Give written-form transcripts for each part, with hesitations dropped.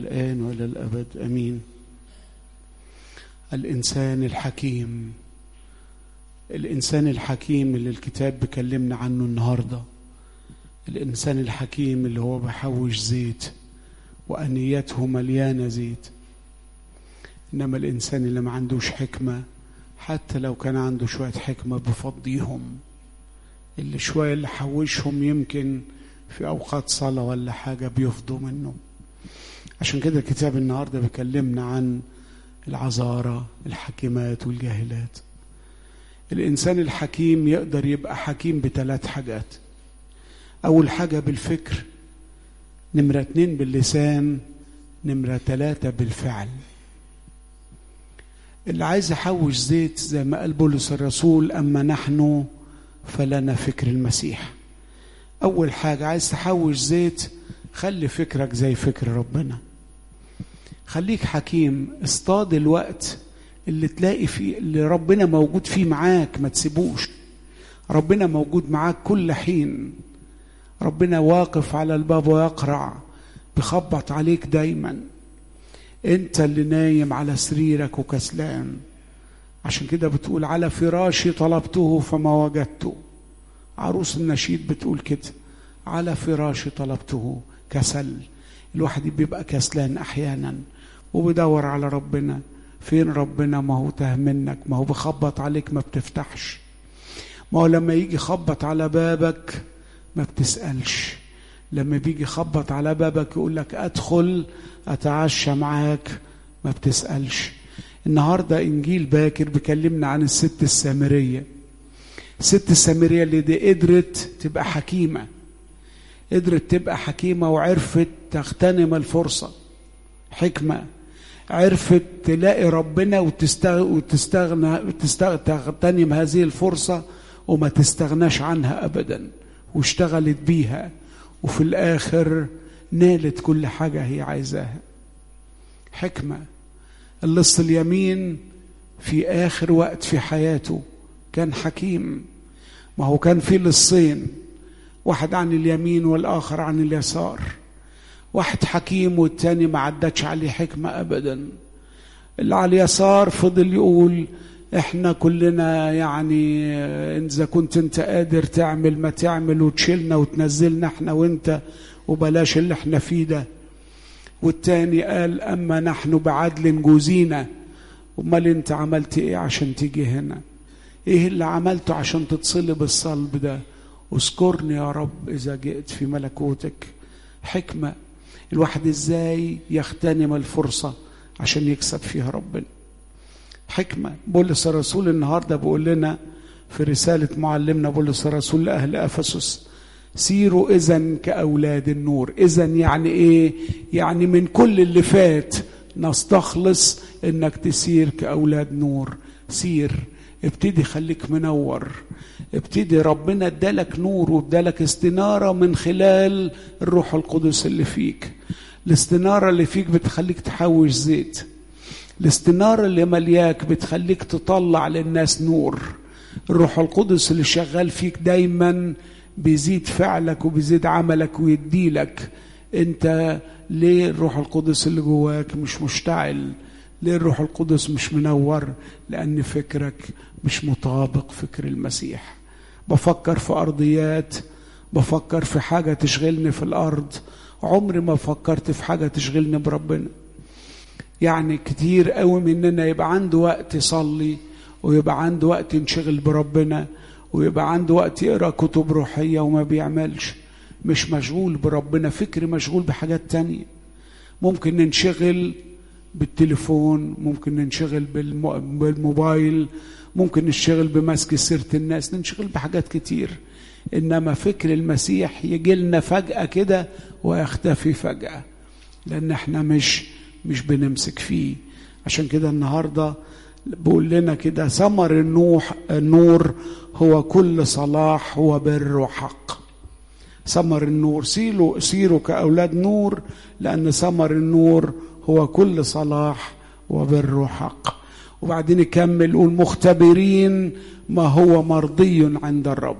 الآن وإلى الأبد أمين. الإنسان الحكيم، الإنسان الحكيم اللي الكتاب بيكلمنا عنه النهاردة، الإنسان الحكيم اللي هو بيحوش زيت وأنيته مليانة زيت. إنما الإنسان اللي ما عندوش حكمة، حتى لو كان عنده شوية حكمة بفضيهم، اللي شوية اللي حوشهم يمكن في أوقات صلاة ولا حاجة بيفضوا منه. عشان كده الكتاب النهاردة بيكلمنا عن العذارى، الحكيمات والجاهلات. الإنسان الحكيم يقدر يبقى حكيم ب3 حاجات. أول حاجة بالفكر، نمرة 2 باللسان، نمرة 3 بالفعل. اللي عايز يحوش زيت زي ما قال بولس الرسول: أما نحن فلنا فكر المسيح. أول حاجة عايز تحوش زيت، خلي فكرك زي فكر ربنا. خليك حكيم، اصطاد الوقت اللي تلاقي فيه اللي ربنا موجود فيه معاك، ما تسيبوش. ربنا موجود معاك كل حين، ربنا واقف على الباب ويقرع، بيخبط عليك دايما. انت اللي نايم على سريرك وكسلان، عشان كده بتقول: على فراشي طلبته فما وجدته. عروس النشيد بتقول كده: على فراشي طلبته. كسل، الواحد بيبقى كسلان احيانا وبيدور على ربنا. فين ربنا؟ ما هو تاه منك، ما هو بخبط عليك ما بتفتحش، ما هو لما يجي خبط على بابك ما بتسألش، لما بيجي خبط على بابك يقول لك أدخل أتعشى معاك ما بتسألش. النهاردة إنجيل باكر بيكلمنا عن الست السامرية. الست السامرية اللي دي قدرت تبقى حكيمة، قدرت تبقى حكيمة وعرفت تغتنم الفرصة. حكمة، عرفت تلاقي ربنا وتغتنم هذه الفرصة وما تستغناش عنها أبدا، واشتغلت بيها، وفي الآخر نالت كل حاجة هي عايزاها. حكمة. اللص اليمين في آخر وقت في حياته كان حكيم. ما هو كان في لصين، واحد عن اليمين والآخر عن اليسار. واحد حكيم والتاني ما عدتش عليه حكمة أبدا. اللي على اليسار فضل يقول: احنا كلنا يعني إذا كنت انت قادر تعمل ما تعمل وتشيلنا وتنزلنا احنا وانت، وبلاش اللي احنا فيه ده. والتاني قال: أما نحن بعدل جوزينا. امال انت عملت ايه عشان تيجي هنا؟ ايه اللي عملته عشان تتصلب الصلب ده؟ اذكرني يا رب إذا جئت في ملكوتك. حكمة. الواحد ازاي يغتنم الفرصة عشان يكسب فيها ربنا. حكمة. بولس الرسول النهاردة بيقول لنا في رسالة معلمنا بولس الرسول لأهل أفسس: سيروا إذن كأولاد النور. إذن يعني إيه؟ يعني من كل اللي فات نستخلص إنك تسير كأولاد نور. سير، ابتدي، خليك منور، ابتدي. ربنا ادالك نور وادالك استنارة من خلال الروح القدس اللي فيك. الاستنارة اللي فيك بتخليك تحوش زيت. الاستنارة اللي ملياك بتخليك تطلع للناس نور. الروح القدس اللي شغال فيك دايما بيزيد فعلك وبيزيد عملك ويديلك. انت ليه الروح القدس اللي جواك مش مشتعل؟ ليه الروح القدس مش منور؟ لأن فكرك مش مطابق فكر المسيح. بفكر في أرضيات، بفكر في حاجة تشغلني في الأرض، عمري ما فكرت في حاجة تشغلني بربنا. يعني كتير قوي مننا يبقى عنده وقت يصلي، ويبقى عنده وقت ينشغل بربنا، ويبقى عنده وقت يقرأ كتب روحية وما بيعملش. مش مشغول بربنا، فكري مشغول بحاجات تانية. ممكن ننشغل بالتليفون، ممكن ننشغل بالموبايل، ممكن ننشغل بمسك سيرة الناس، ننشغل بحاجات كتير. إنما فكر المسيح يجي لنا فجأة كده ويختفي فجأة، لأن احنا مش بنمسك فيه. عشان كده النهاردة بقول لنا كده: ثمر النور هو كل صلاح وبر وحق. ثمر النور، سيروا كأولاد نور، لأن ثمر النور هو كل صلاح وبر وحق. وبعدين يكمل يقول: مختبرين ما هو مرضي عند الرب.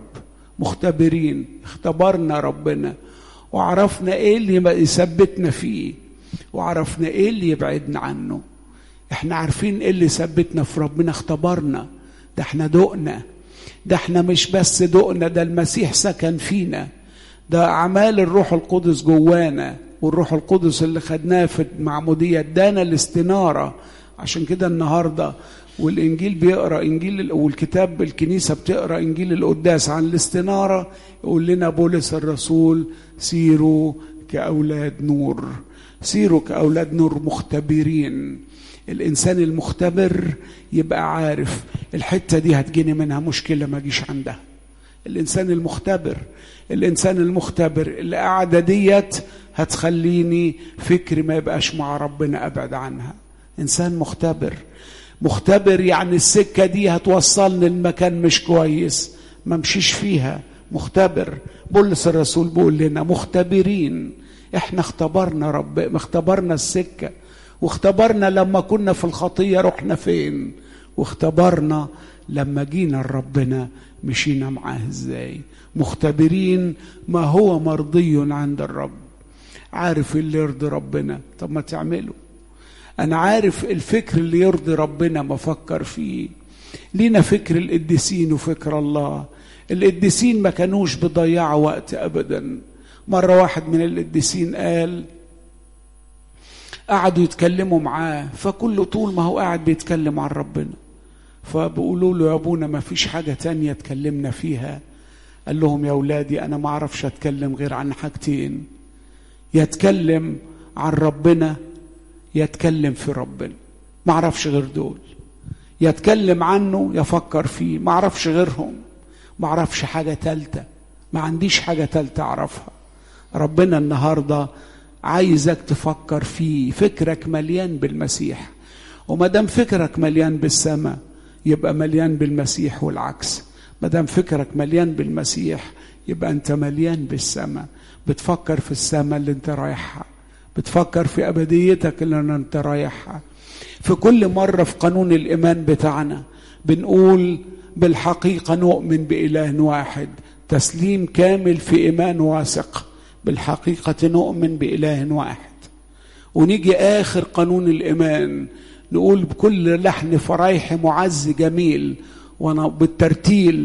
مختبرين، اختبرنا ربنا وعرفنا ايه اللي يثبتنا فيه، وعرفنا ايه اللي يبعدنا عنه. احنا عارفين ايه اللي ثبتنا في ربنا، اختبرنا، ده احنا دقنا، ده احنا مش بس دقنا، ده المسيح سكن فينا، ده اعمال الروح القدس جوانا، والروح القدس اللي خدناه في المعمودية ادانا الاستنارة. عشان كده النهاردة والإنجيل بيقرأ إنجيل، والكتاب الكنيسة بتقرأ إنجيل القداس عن الاستنارة، يقول لنا بولس الرسول سيروا كأولاد نور، سيروا كأولاد نور مختبرين. الإنسان المختبر يبقى عارف الحتة دي هتجيني منها مشكلة ما جيش عندها. الإنسان المختبر، الإنسان المختبر القعدة ديت هتخليني فكري ما يبقاش مع ربنا أبعد عنها. إنسان مختبر، مختبر يعني السكة دي هتوصلني المكان مش كويس ما مشيش فيها. مختبر. بولس الرسول بيقول لنا مختبرين. احنا اختبرنا اختبرنا السكة، واختبرنا لما كنا في الخطية رحنا فين، واختبرنا لما جينا لربنا مشينا معاه ازاي. مختبرين ما هو مرضي عند الرب. عارف اللي يرضي ربنا، طب ما تعمله. أنا عارف الفكر اللي يرضي ربنا ما فكر فيه. لينا فكر القديسين وفكر الله. القديسين ما كانوش بيضيعوا وقت أبدا. مرة واحد من القديسين قال، قعدوا يتكلموا معاه، فكل طول ما هو قاعد بيتكلم عن ربنا، فبقولوا له يا أبونا ما فيش حاجة تانية تكلمنا فيها. قال لهم يا أولادي أنا ما أعرفش أتكلم غير عن حاجتين، يتكلم عن ربنا يتكلم في ربنا، ما اعرفش غير دول. يتكلم عنه يفكر فيه، ما اعرفش غيرهم، ما اعرفش حاجة تالتة، ما عنديش حاجة تالتة اعرفها. ربنا النهاردة عايزك تفكر فيه، فكرك مليان بالمسيح، وما دام فكرك مليان بالسماء يبقى مليان بالمسيح، والعكس. ما دام فكرك مليان بالمسيح يبقى انت مليان بالسماء، بتفكر في السماء اللي انت رايحها، بتفكر في أبديتك اللي انت رايحها. في كل مرة في قانون الإيمان بتاعنا بنقول بالحقيقة نؤمن بإله واحد، تسليم كامل في إيمان واثق، بالحقيقة نؤمن بإله واحد. ونيجي آخر قانون الإيمان نقول بكل لحن فرايح معز جميل بالترتيل،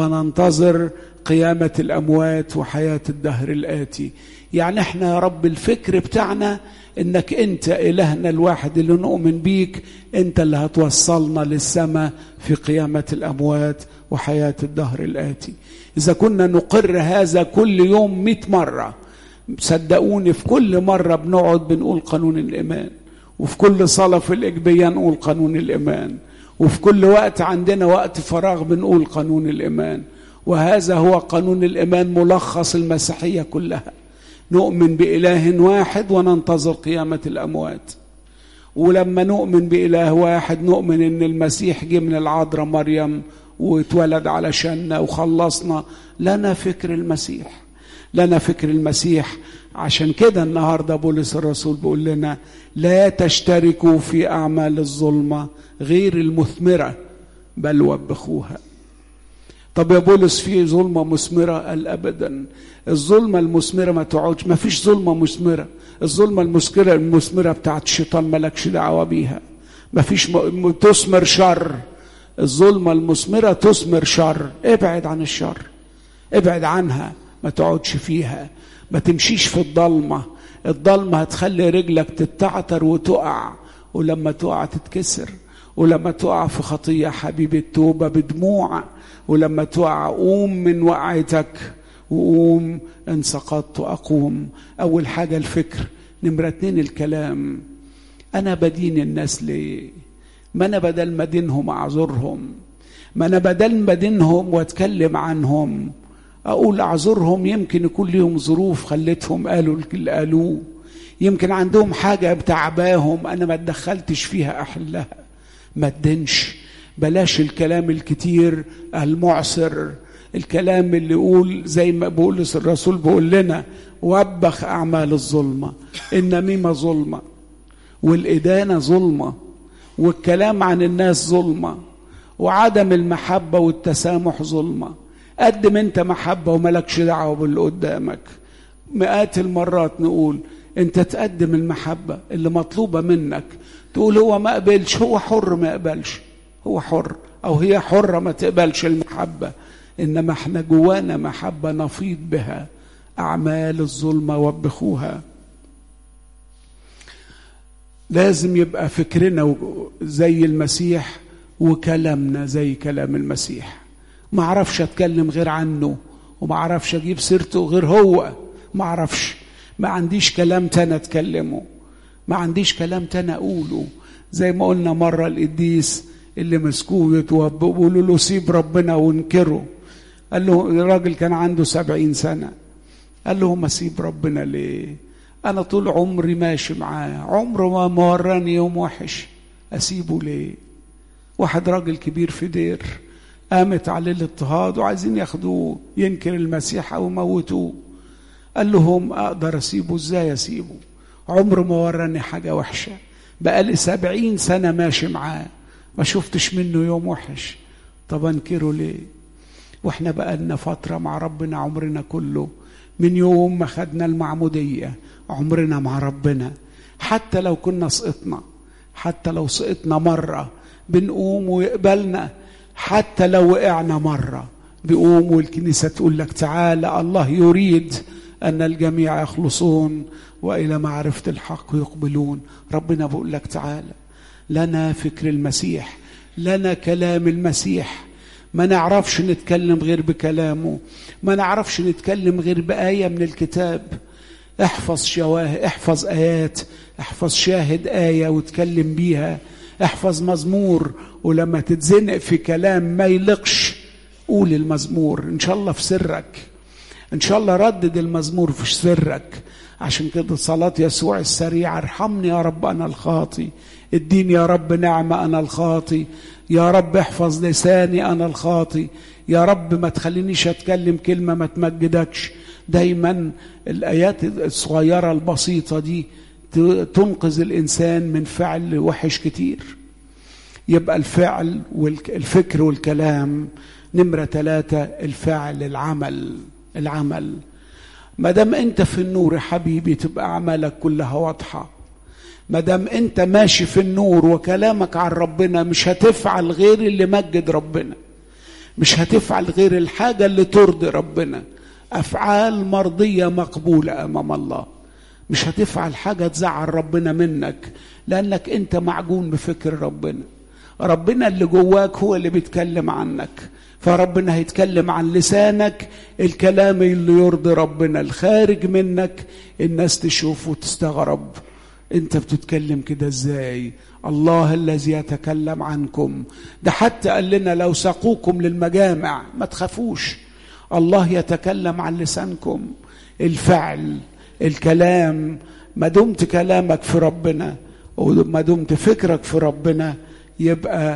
وننتظر قيامة الأموات وحياة الدهر الآتي. يعني احنا يا رب الفكر بتاعنا انك انت الهنا الواحد اللي نؤمن بيك، انت اللي هتوصلنا للسماء في قيامة الاموات وحياة الدهر الاتي. اذا كنا نقر هذا كل يوم 100 مرة، صدقوني في كل مرة بنقعد بنقول قانون الايمان، وفي كل صلاة في الاجبية نقول قانون الايمان، وفي كل وقت عندنا وقت فراغ بنقول قانون الايمان. وهذا هو قانون الايمان ملخص المسيحية كلها. نؤمن بإله واحد وننتظر قيامة الأموات. ولما نؤمن بإله واحد نؤمن إن المسيح جه من العذراء مريم واتولد علشاننا وخلصنا. لنا فكر المسيح، لنا فكر المسيح. عشان كده النهاردة بولس الرسول بيقول لنا لا تشتركوا في أعمال الظلمة غير المثمرة بل وبخوها. طب يا بولس في ظلمة مثمرة؟ قال أبدا. الظلمة المثمرة ما تقعدش، ما فيش ظلمة مثمرة. الظلمة المثمرة بتاعت الشيطان مالكش دعوة بيها، ما فيش تثمر شر. الظلمة المثمرة تثمر شر. ابعد عن الشر، ابعد عنها، ما تقعدش فيها، ما تمشيش في الضلمة. الضلمة هتخلي رجلك تتعتر وتقع، ولما تقع تتكسر، ولما تقع في خطية حبيبي التوبة بدموع، ولما تقع قوم من وقعتك، وقوم ان سقطت أقوم. أول حاجة الفكر. نمرة 2 الكلام. أنا بدين الناس ليه؟ ما أنا بدل ما دينهم أعذرهم، ما أنا بدل ما دينهم واتكلم عنهم أقول أعذرهم. يمكن يكون لهم ظروف خلتهم قالوا اللي قالوه، يمكن عندهم حاجة بتعباهم أنا ما اتدخلتش فيها أحلها. ما تدينش. بلاش الكلام الكتير المعسر، الكلام اللي يقول زي ما بولس الرسول بيقول لنا وبخ أعمال الظلمة. النميمة ظلمة، والإدانة ظلمة، والكلام عن الناس ظلمة، وعدم المحبة والتسامح ظلمة. قدم انت محبة وملكش دعوة باللي قدامك. مئات المرات نقول انت تقدم المحبة اللي مطلوبة منك. تقول هو ما قبلش، هو حر ما قبلش، هو حر، او هي حرة ما تقبلش المحبة. انما احنا جوانا محبة نفيض بها. اعمال الظلمة وبخوها. لازم يبقى فكرنا زي المسيح وكلامنا زي كلام المسيح. ما اعرفش اتكلم غير عنه، وما اعرفش اجيب سيرته غير هو. ما اعرفش، ما عنديش كلام تاني اتكلمه، ما عنديش كلام تاني اقوله. زي ما قلنا مرة القديس اللي مسكوه يتوبوا بيقولوا له سيب ربنا وانكره. قال له الراجل كان عنده 70 سنة، قال له ما سيب ربنا ليه؟ انا طول عمري ماشي معاه، عمره ما وراني يوم وحش، اسيبه ليه؟ واحد راجل كبير في دير قامت عليه الاضطهاد وعايزين ياخدوه ينكر المسيح او يموتوه. قال لهم اقدر اسيبه ازاي؟ اسيبه عمره ما وراني حاجة وحشة، بقالي 70 سنة ماشي معاه ما شفتش منه يوم وحش، طب انكره ليه؟ واحنا بقالنا فترة مع ربنا عمرنا كله، من يوم ما خدنا المعمودية عمرنا مع ربنا. حتى لو كنا سقطنا، حتى لو سقطنا مرة بنقوم ويقبلنا، حتى لو وقعنا مرة بيقوم والكنيسة تقول لك تعالى الله يريد أن الجميع يخلصون وإلى معرفة الحق يقبلون. ربنا بيقول لك تعالى. لنا فكر المسيح، لنا كلام المسيح، ما نعرفش نتكلم غير بكلامه، ما نعرفش نتكلم غير بآية من الكتاب. احفظ شواهد، احفظ آيات، احفظ شاهد آية وتكلم بيها، احفظ مزمور، ولما تتزنق في كلام ما يلقش قول المزمور إن شاء الله في سرك، إن شاء الله ردد المزمور في سرك. عشان كده صلاة يسوع السريعة ارحمني يا رب أنا الخاطي، اديني يا رب نعمة أنا الخاطي، يا رب احفظ لساني أنا الخاطي، يا رب ما تخلينيش أتكلم كلمة ما تمجدكش. دايما الآيات الصغيرة البسيطة دي تنقذ الإنسان من فعل وحش كتير. يبقى الفعل والفكر والكلام. نمرة 3 الفعل، العمل. ما دام انت في النور يا حبيبي تبقى اعمالك كلها واضحه. ما دام انت ماشي في النور وكلامك عن ربنا مش هتفعل غير اللي مجد ربنا، مش هتفعل غير الحاجه اللي ترضي ربنا، افعال مرضيه مقبوله امام الله. مش هتفعل حاجه تزعل ربنا منك، لانك انت معجون بفكر ربنا. ربنا اللي جواك هو اللي بيتكلم عنك، فربنا هيتكلم عن لسانك الكلام اللي يرضي ربنا. الخارج منك الناس تشوف وتستغرب، انت بتتكلم كده ازاي؟ الله الذي يتكلم عنكم، ده حتى قال لنا لو ساقوكم للمجامع ما تخافوش، الله يتكلم عن لسانكم. الفعل، الكلام، ما دمت كلامك في ربنا وما دمت فكرك في ربنا يبقى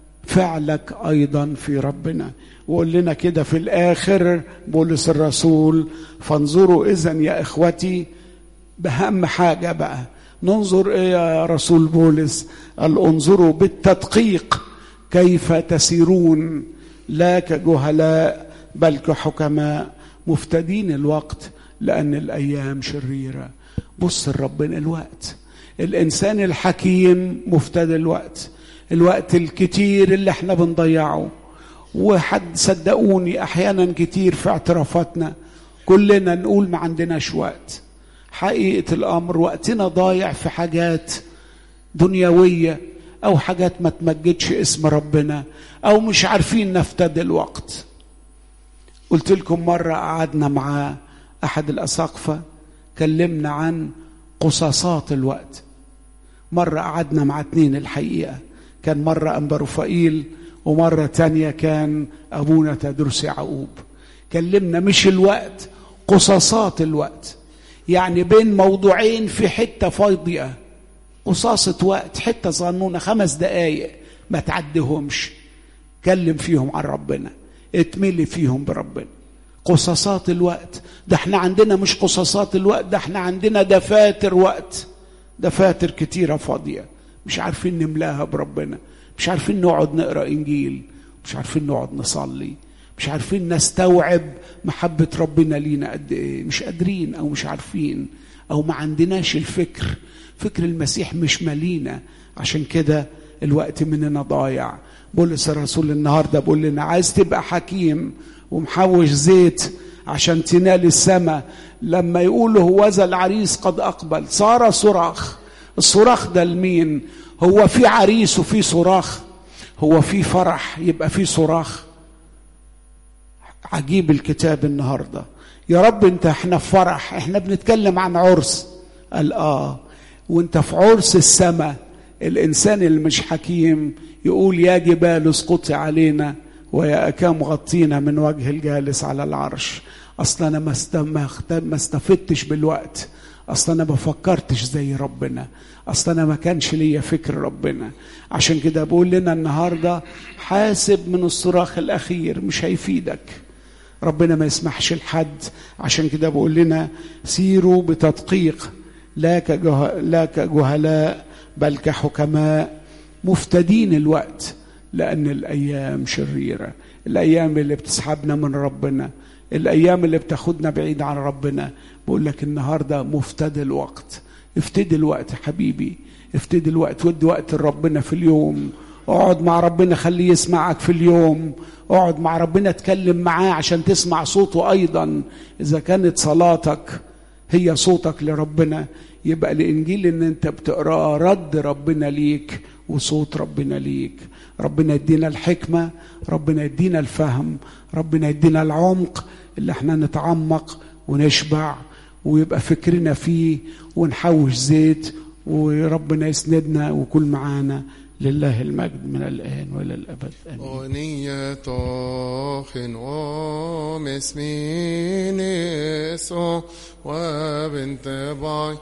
فعلك أيضا في ربنا. وقول لنا كده في الآخر بولس الرسول فانظروا إذن يا إخوتي، بأهم حاجة بقى ننظر إيه يا رسول بولس؟ قال انظروا بالتدقيق كيف تسيرون لا كجهلاء بل كحكماء مفتدين الوقت لأن الأيام شريرة. بص ربنا الوقت، الإنسان الحكيم مفتدي الوقت الكتير اللي احنا بنضيعه. وحد صدقوني احيانا كتير في اعترافاتنا كلنا نقول ما عندناش وقت. حقيقة الامر وقتنا ضايع في حاجات دنيوية او حاجات ما تمجدش اسم ربنا، او مش عارفين نفتدي الوقت. قلت لكم مرة قعدنا مع احد الاساقفة كلمنا عن قصاصات الوقت. مرة قعدنا مع 2 الحقيقة، كان مرة أنبا رفائيل ومرة تانية كان أبونا تدرس يعقوب. كلمنا مش الوقت، قصاصات الوقت، يعني بين موضوعين في حتة فاضية، قصاصة وقت، حتة صغنونة 5 دقايق ما تعدهمش، كلم فيهم عن ربنا، اتملي فيهم بربنا. قصاصات الوقت ده احنا عندنا مش قصاصات الوقت، ده احنا عندنا دفاتر وقت، دفاتر كتيرة فاضية مش عارفين نملاها بربنا، مش عارفين نقعد نقرأ إنجيل، مش عارفين نقعد نصلي، مش عارفين نستوعب محبة ربنا لينا قد ايه، مش قادرين او مش عارفين او ما عندناش الفكر، فكر المسيح مش مالينا. عشان كده الوقت مننا ضايع. بولس الرسول النهارده بيقول لنا عايز تبقى حكيم ومحوش زيت عشان تنال السماء، لما يقولوا هوذا العريس قد أقبل صار صراخ. الصراخ ده لمين؟ هو في عريس وفي صراخ؟ هو في فرح يبقى في صراخ؟ عجيب الكتاب النهارده. يا رب انت احنا في فرح، احنا بنتكلم عن عرس. قال وانت في عرس السماء. الانسان اللي مش حكيم يقول يا جبال اسقطي علينا ويا أكام غطينا من وجه الجالس على العرش. أصلا أنا ما استفدتش بالوقت، أصلا أنا ما فكرتش زي ربنا، أصلا أنا ما كانش ليا فكر ربنا. عشان كده بقول لنا النهاردة حاسب من الصراخ الأخير، مش هيفيدك، ربنا ما يسمحش لحد. عشان كده بقول لنا سيروا بتدقيق لا كجهلاء بل كحكماء مفتدين الوقت، لأن الأيام شريرة، الأيام اللي بتسحبنا من ربنا، الأيام اللي بتاخدنا بعيد عن ربنا. بقول لك النهاردة مفتدي الوقت. افتدي الوقت حبيبي، افتدي الوقت، ودي وقت ربنا في اليوم. اقعد مع ربنا خليه يسمعك في اليوم، اقعد مع ربنا اتكلم معاه عشان تسمع صوته أيضا. إذا كانت صلاتك هي صوتك لربنا، يبقى الإنجيل إن أنت بتقرأ رد ربنا ليك وصوت ربنا ليك. ربنا يدينا الحكمة، ربنا يدينا الفهم، ربنا يدينا العمق اللي احنا نتعمق ونشبع ويبقى فكرنا فيه ونحوش زيت، وربنا يسندنا وكل معانا. لله المجد من الآن وإلى الأبد آمين.